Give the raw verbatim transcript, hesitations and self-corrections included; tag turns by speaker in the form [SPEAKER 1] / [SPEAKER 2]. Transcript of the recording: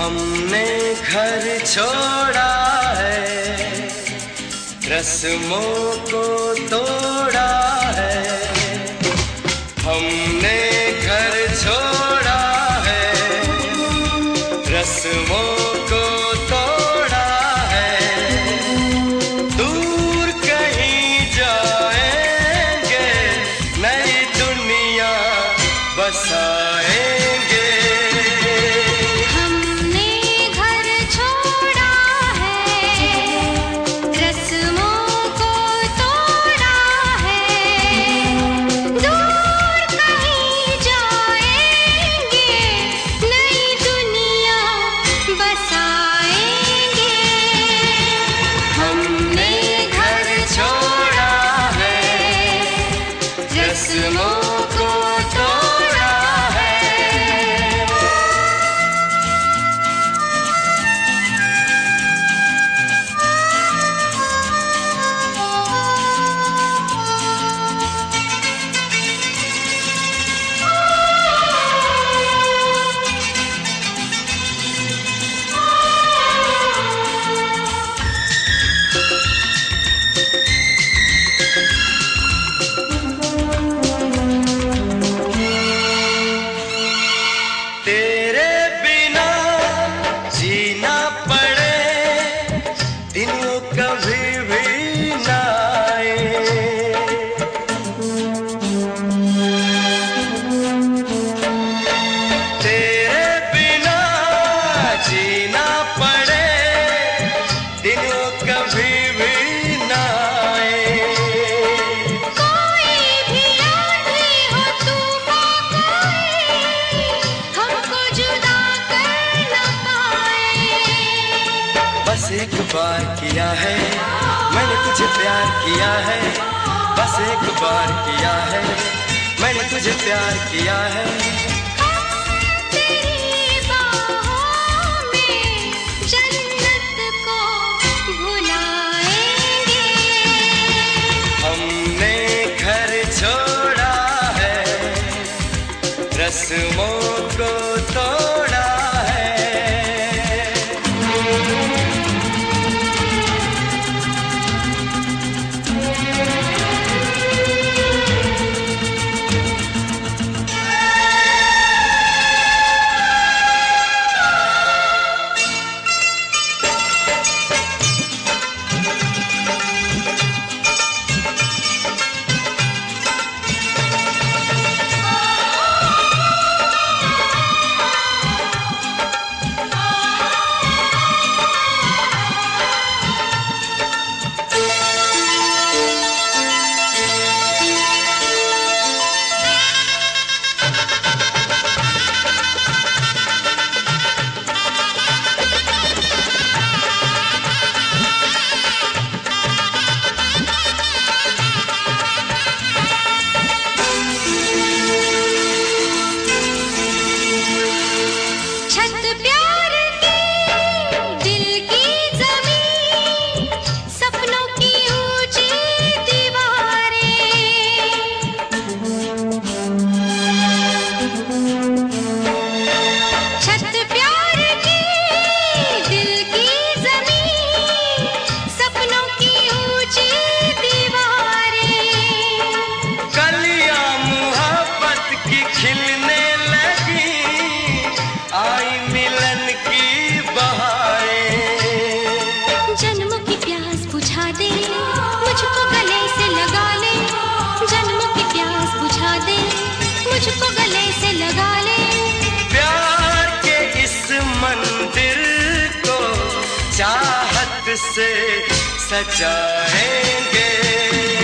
[SPEAKER 1] हमने घर छोड़ा है, रस्मों को तोड़ा है। हमने घर छोड़ा है, रस्मों को तोड़ा है। दूर कहीं जाएंगे, नई दुनिया बसाएंगे। बस एक बार किया है मैंने तुझे प्यार किया है, बस एक बार किया है मैंने तुझे प्यार किया है।
[SPEAKER 2] तेरी बाहों में जन्नत को भुलाएंगे।
[SPEAKER 1] हमने घर छोड़ा है, रस्मों को तोड़ा है।
[SPEAKER 2] मुझको गले से लगा ले, जन्मों की प्यास बुझा दे, मुझको गले से लगा ले।
[SPEAKER 1] प्यार के इस मंदिर को चाहत से सजाएंगे।